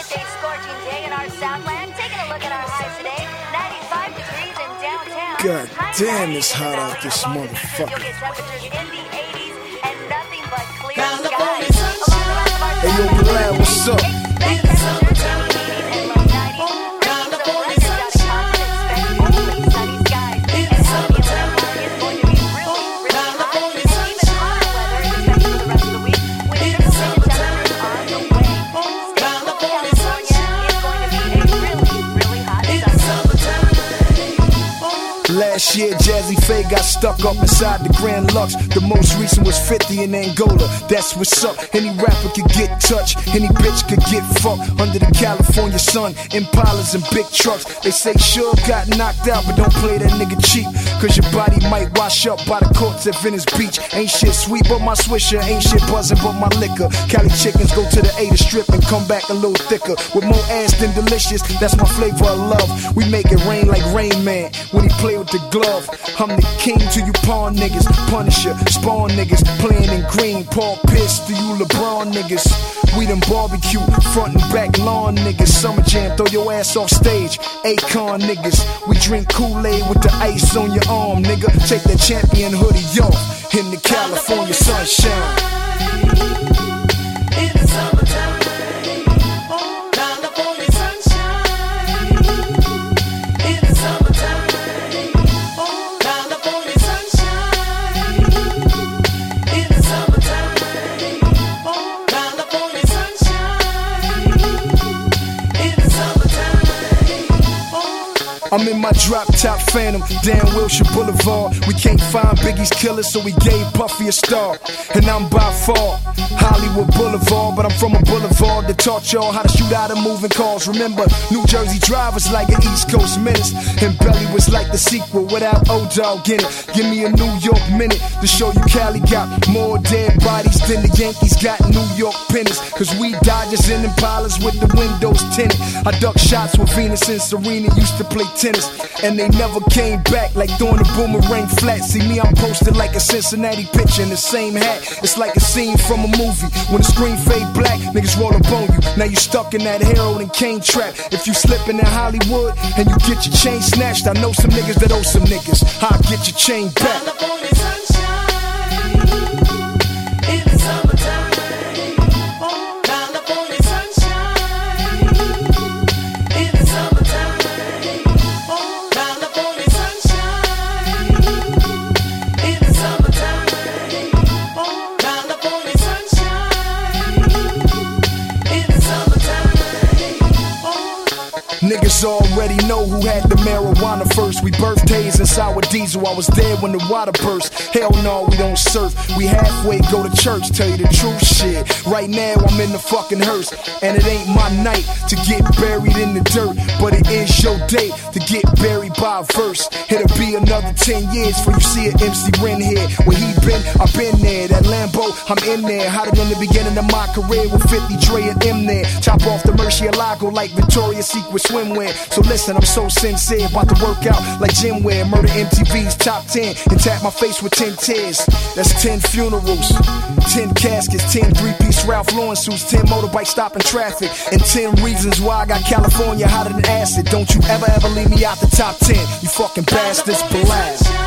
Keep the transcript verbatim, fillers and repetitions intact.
It's a scorching day in our Southland. Taking a look at our highs today. ninety-five degrees in downtown. God damn, it's hot out this motherfucker. You'll get temperatures in the eighties and nothing but clear skies. Along the rest of our Hey, yo, Bilal, what's up? expect temperatures in the eighties and low nineties. Rest of the rest of the continent expect only sunny skies. And out in the Empire is going to be really, really hot. And even hotter weather is expected for the rest of the week with triple-digit temperatures on the way. Stay cool, California is going to be a really, really hot summer. Last year, Jazzy Faye got stuck up inside the Grand Lux. The most recent was fifty in Angola. That's what's up. Any rapper could get touched. Any bitch could get fucked under the California sun. Impalas and big trucks. They say Suge got knocked out, but don't play that nigga cheap. Cause your body might wash up by the courts at Venice Beach. Ain't shit sweet but my swisher. Ain't shit buzzing but my liquor. Cali chickens go to the A to strip and come back a little thicker. With more ass than delicious. That's my flavor of love. We make it rain like Rain Man when he play with the glove. I'm the king to you pawn niggas. Punisher, spawn niggas. Playing in green. Paul Pierce to you LeBron niggas. We them barbecue, front and back lawn niggas. Summer Jam, throw your ass off stage. Akon niggas. We drink Kool-Aid with the ice on your arm, nigga. Take that champion hoodie off in the California sunshine. In the summertime, California sunshine. In the summertime, California sunshine. In the summertime, California sunshine. In the summertime. I'm in my drop top Phantom, down Wilshire Boulevard. We can't find Biggie's killer, so we gave Puffy a star. And I'm by far Hollywood Boulevard, but I'm from a boulevard that taught y'all how to shoot out of moving cars. Remember, New Jersey Drive was like an East Coast Menace, and Belly was like the sequel without O-Dog in it. Give me a New York minute to show you Cali got more dead bodies than the Yankees got New York pennants. Cause we Dodgers and Impalas with the windows tinted. I duck shots with Venus and Serena used to play tennis, and they never came back like throwing a boomerang flat. See me, I'm posted like a Cincinnati pitcher in the same hat. It's like a scene from a movie. When the screen fade black, niggas roll up on you. Now you stuck in that Harold and Kane trap. If you slippin' in Hollywood and you get your chain snatched, I know some niggas that owe some niggas. I'll get your chain back. California sunshine. In the summertime, California sunshine. In the summertime, California sunshine. In the summertime, California sunshine. In the summertime. Niggas already know who had the marijuana first. We birthdays and sour diesel. I was there when the water burst. Hell no, we don't surf. We halfway go to church. Tell you the truth, shit. Right now I'm in the fucking hearse, and it ain't my night to get buried in the dirt, but it is your day to get buried by a verse. It'll be another ten years before you see an M C Ren here. Where he been, I've been there. That Lambo, I'm in there. Hotter than the beginning of my career with fifty Dre and M there. Chop off the Murcielago like Victoria's Secret swimwear. So listen, I'm so sincere, about to work out like gym wear. Murder M T V's top ten and tap my face with ten tears. That's ten funerals, ten caskets, ten three-piece Ralph Lauren suits, ten motorbikes stopping traffic, and ten reasons why I got California hotter than acid. Don't you ever ever leave me out the top ten, you fucking bastards. Blast.